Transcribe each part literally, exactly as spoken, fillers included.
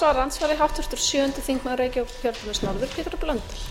svara andsvari háttvirtur sjöundi þingmaður Reykjavíkurkjördæmis norður, Pétur h Blöndal.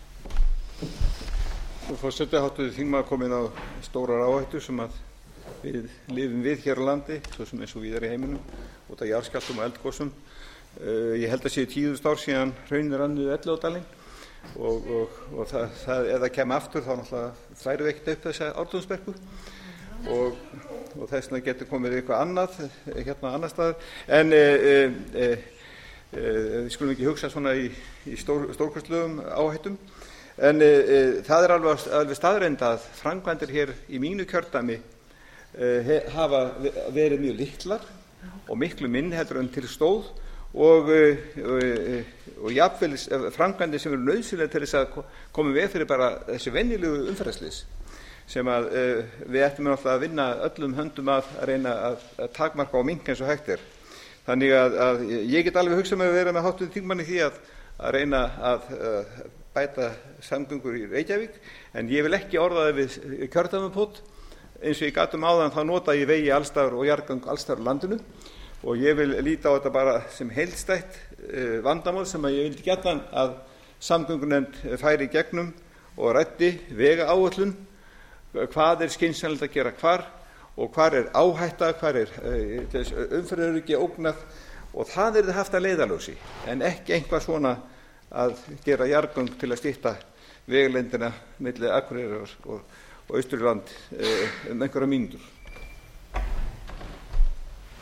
Frú forseti, háttvirtur þingmaður kom inn á stórar áhættur sem að við lifum við hér á landi, svo sem eins og víðar í heiminum, út af jarðskjálftum og eldgosum. Uh, ég held að séu tíu þúsund ár síðan hraunið rann niður Elliðaárdalinn og, og, og það, það, ef það kemur aftur þá náttúrulega þværum við ekkert upp þessa Ártúnsbrekku og, og þess vegna getur komið eitthvað annað hérna annar staðar. En uh, uh, uh, við skulum ekki hugsa svona í, í stór, stórkostlegum áhættum. En uh, uh, það er alveg, alveg staðreynd að framkvæmdir hér í mínu kjördæmi uh, hafa verið mjög litlar og miklu minni heldur en til stóð og, og, og jafnvel framkvæmdir sem eru nauðsynlegar til þess að koma við fyrir bara þessi venjulegu umferðarslys sem að uh, við ættum náttúrulega að vinna öllum höndum að, að reyna að, að takmarka og minnka eins og hægt er. Þannig að, að ég get alveg hugsað með að vera með háttvirtum þingmanni því að, að reyna að uh, bæta samgöngur í Reykjavík, en ég vil ekki orða það við kjördæmapót. Eins og ég gat um áðan þá nota ég vegi allsstaðar og jarðgöng allsstaðar á landinu og ég vil líta á þetta bara sem heildstætt uh, vandamál sem að ég vildi gjarnan að samgöngunefnd færi í gegnum og ræddi vegaáætlun, hvað er skynsamlegt að gera hvar og hvar er áhætta, hvar er uh, umferðaröryggi ógnað, og það er það haft að leiðarljósi en ekki einhvað svona að gera jarðgöng til að stytta vegalengdina milli Akureyrar og, og Austurland uh, um einhverjar mínútur.